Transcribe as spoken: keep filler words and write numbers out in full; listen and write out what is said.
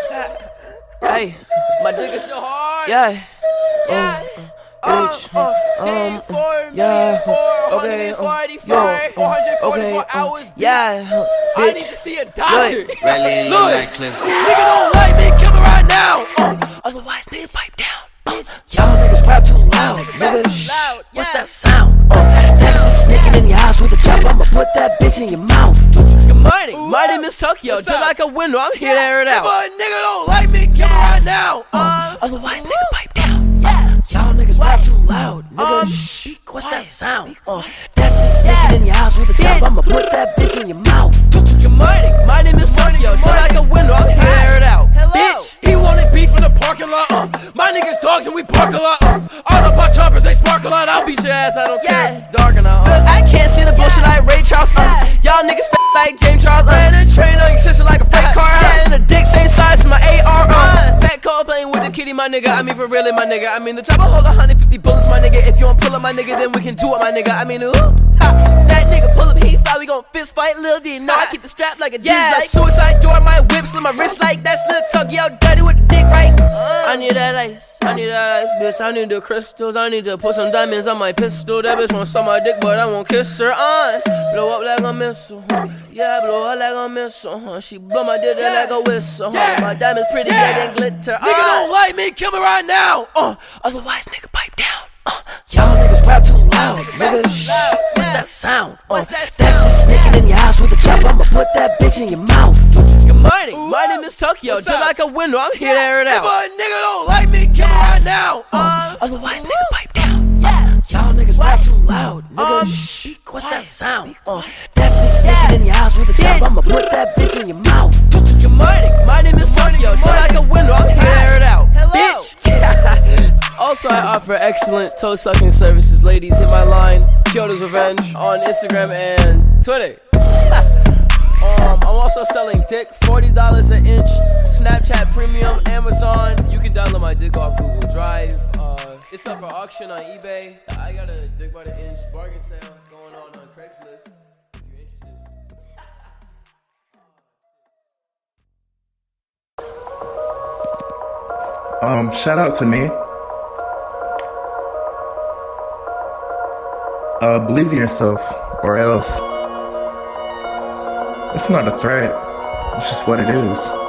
Hey, My dick is still hard. yeah. Yeah. Uh, bitch, uh, um, for yeah, okay, okay, four hundred forty-four okay, hours. um, yeah, I need bitch. to see a doctor. Look, Rally look like Cliff. Nigga don't like me, kill me right now. Uh, Otherwise, nigga, pipe down. Uh, y'all niggas rap too loud, nigga. Shh, loud, what's yeah. that sound? Uh, that's me sneaking in your house with a chop. I'ma put that bitch in your mouth. Good morning, my name is Tokyo. Just like a window, I'm here to air it out. If a nigga don't like me, kill me right now. Uh, otherwise, nigga, pipe down. Yeah. Y'all niggas rap too loud, nigga. Um, Shh, what's that sound? Uh, that's me sneaking in your house with a chop. I'ma put that bitch in your mouth. Good morning, my name is Tokyo. Just like a window, I'm here to air it out. Bitch, he wanted beef in the parking lot. Uh, my niggas dogs and we park a lot. Uh, all the pot choppers, they spark a lot. I'll beat your ass, I don't care. It's dark enough. Uh. I can't see the bullshit like Ray Charles. Uh, y'all niggas f like James Charles. Uh, Ran a train on your sister like a freight car. uh, and a dick same size as my A R. Uh, Fat Cole playing with the kitty, my nigga. I mean, for really, my nigga. I mean, the chopper hold one hundred fifty bullets, my nigga. If you want pull up, my nigga, then we can do it, my nigga. I mean, ooh, ha. That nigga pull up, he fly, we gon' fist fight. Lil D, no, I keep it strapped like a Yeah, like suicide door, my whip, slit my wrist like that's Lil Tokyo, dirty with the dick, right? Uh. I need that ice, I need that ice, bitch. I need the crystals, I need to put some diamonds on my pistol. That bitch won't suck my dick, but I won't kiss her. Uh, blow up like a missile, huh? Yeah, blow her like a missile, huh? She blow my dick yeah. like a whistle, huh? Yeah. My diamonds pretty, yeah, yeah, than glitter. Uh. Nigga don't like me, kill me right now. Uh, otherwise, nigga, pipe down. Uh, y'all niggas rap too loud, nigga. Shh, what's that sound? Uh, that that's me sneaking in your house with a chop. I'ma put that bitch in your mouth. Good morning, ooh, my name is Tokyo. Just like a window, I'm here to air it out. If a nigga don't like me, kill me right now. Uh, otherwise, nigga, pipe down. Yeah. Y'all niggas rap too loud, nigga. Um, Shh, what's that sound? Uh, that's me sneaking in your house with a chop. I'ma put that bitch in your mouth. Good morning, my name is Tokyo. Just like a window, I'm here to air it out. Bitch. Also, I offer excellent toe sucking services. Ladies, hit my line, Kyoto's Revenge, on Instagram and Twitter. um, I'm also selling dick, forty dollars an inch, Snapchat Premium, Amazon. You can download my dick off Google Drive. Uh, it's up for auction on eBay. I got a dick by the inch bargain sale going on on Craigslist. If you're interested. Um, shout out to me. Uh, believe in yourself, or else. It's not a threat. It's just what it is.